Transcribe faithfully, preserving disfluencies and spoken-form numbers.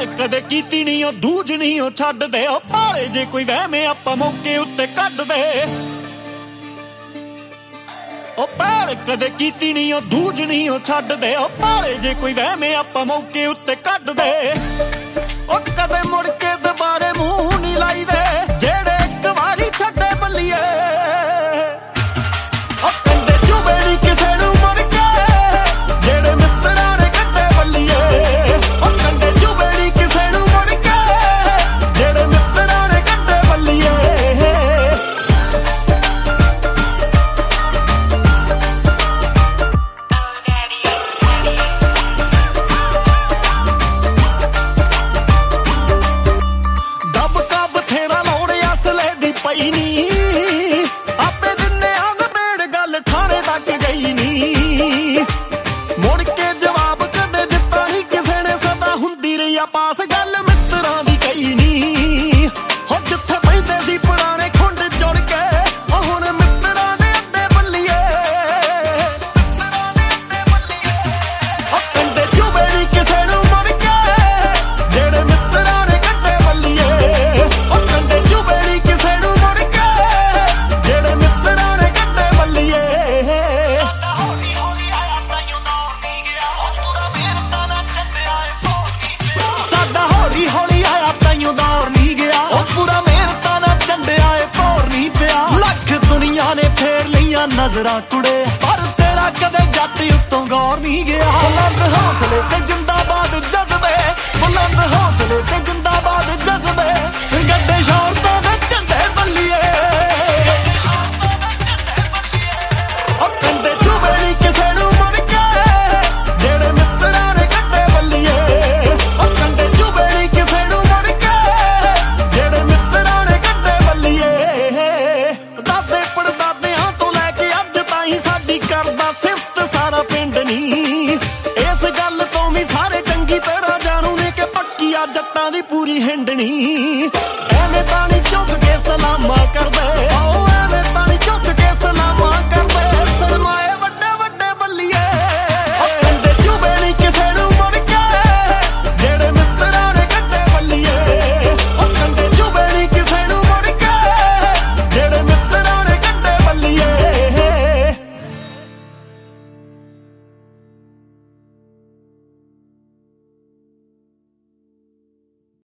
ਭੈਣ ਕਦੇ ਕੀਤੀ ਨਹੀਂ ਉਹ ਦੂਜ ਨਹੀਂ ਉਹ ਛੱਡਦੇ ਉਹ ਭਾਲੇ ਜੇ ਕੋਈ ਵਹਿਮੇ ਆਪਾਂ ਮੌਕੇ ਉੱਤੇ ਕੱਢਦੇ ਉਹ ਭੈਣ ਕਦੇ ਕੀਤੀ ਨਹੀਂ ਉਹ ਦੂਜ ਨਹੀਂ ਉਹ ਛੱਡਦੇ ਉਹ ਭਾਲੇ ਜੇ ਕੋਈ ਵਹਿਮੇ ਆਪਾਂ ਮੌਕੇ ਉੱਤੇ ਕੱਢਦੇ ਉਹ ਕਦੇ ਮੁੜ ਕੇ ਦੁਬਾਰੇ ਮੂੰਹ ਨਹੀਂ ਲਾਈਦੇ ਜਿਹੜੇ ਇੱਕ ਵਾਰੀ ਛੱਡੇ ਬੱਲੀਏ ਉਹ ਕੰਡੇ ਚੁਬੇ ਨੀ ਕਿਸੇ ਨੂੰ ਮੁੜ ਕੇ ਜਿਹੜੇ ਮਿੱਤਰਾਂ ਨੇ ਕੱਢੇ ਬੱਲੀਏ ਉਹ ਕੰਡੇ ਚੁਬੇ ਨੀ ਕਿਸੇ ਨੂੰ ਮੁੜ ਕੇ ਜਿਹੜੇ ਮਿੱਤਰਾਂ ਨੇ ਕੱਢੇ ਬੱਲੀਏ ਪਈ ਨੀ ਆਪੇ ਦਿਨੇ ਆਂਗ ਬੇੜ ਗੱਲ ਠਾਣੇ ਤੱਕ ਗਈ ਨੀ ਮੁੜ ਕੇ ਜਵਾਬ ਕਦੇ ਦਿੱਤਾ ਨੀ ਕਿਸੇ ਨੇ ਸਦਾ ਹੁੰਦੀ ਰਹੀ ਆ ਪਾਸ ਗੱਲ ਮਿੱਤਰਾਂ ਦੀ ਕਹੀ ਨੀ ਹੋ ਜਿੱਥੇ ਪੈਂਦੇ ਸੀ ਪੁਰਾਣੇ ਖੁੰਡ ਜੁੜ ਕੇ ਉਹ ਹੁਣ ਮਿੱਤਰਾਂ ਦੇ ਅੱਡੇ ਬੱਲੀਏ ਉਹ ਕੰਡੇ ਚੁਬੇ ਨੀ ਕਿਸੇ ਨੂੰ ਮੁੜ ਕੇ ਜਿਹੜੇ ਮਿੱਤਰਾਂ ਨੇ ਕੱਢੇ ਬੱਲੀਏ ਉਹ ਕੰਡੇ ਚੁਬੇ ਨੀ ਕਿਸੇ ਨੂੰ ਦੌਰ ਨਹੀਂ ਗਿਆ ਉਹ ਪੂਰਾ ਮਿਹਨਤਾਂ ਨਾਲ ਝੰਡਿਆ ਏ ਭੌਰ ਨਹੀਂ ਪਿਆ ਲੱਖ ਦੁਨੀਆ ਨੇ ਫੇਰ ਲਈਆਂ ਨਜ਼ਰਾਂ ਕੁੜੇ ਪਰ ਤੇਰਾ ਕਦੇ ਜੱਟ ਉੱਤੋਂ ਗੌਰ ਨਹੀਂ ਗਿਆ ਬੁਲੰਦ ਹੌਸਲੇ ਤੇ ਜਿੰਦਾਬਾਦ ਜਜ਼ਬੇ ਬੁਲੰਦ ਹੌਸਲੇ ਤੇ ਜਿੰਦਾਬਾਦ ਜਜ਼ਬੇ ਗੱਡੇ ਸ਼ੌਹਰਤਾਂ ਦੇ ਝੰਡੇ ਬੱਲੀਏ ਉਹ ਕੰਡੇ ਚੁਬੇ ਨੀ ਕਿਸੇ ਨੂੰ ਮੁੜ ਕੇ ਜਿਹੜੇ ਮਿੱਤਰਾਂ ਨੇ ਕੱਢੇ ਬੱਲੀਏ ਉਹ ਕੰਡੇ ਚੁਬੇ ਨੀ ਕਿਸੇ ਨੂੰ ਕਰਦਾ ਸਿਫਤ ਸਾਰਾ ਪਿੰਡ ਨੀ ਇਸ ਗੱਲ ਤੋਂ ਵੀ ਸਾਰੇ ਚੰਗੀ ਤਰ੍ਹਾਂ ਜਾਣੂ ਨੇ ਕਿ ਪੱਕੀ ਆ ਜੱਟਾਂ ਦੀ ਪੂਰੀ ਹਿੰਡਣੀ ਐਵੇਂ ਤਾਂ ਨਹੀਂ ਝੁਕ ਕੇ ਸਲਾਮਾਂ ਕਰਦੇ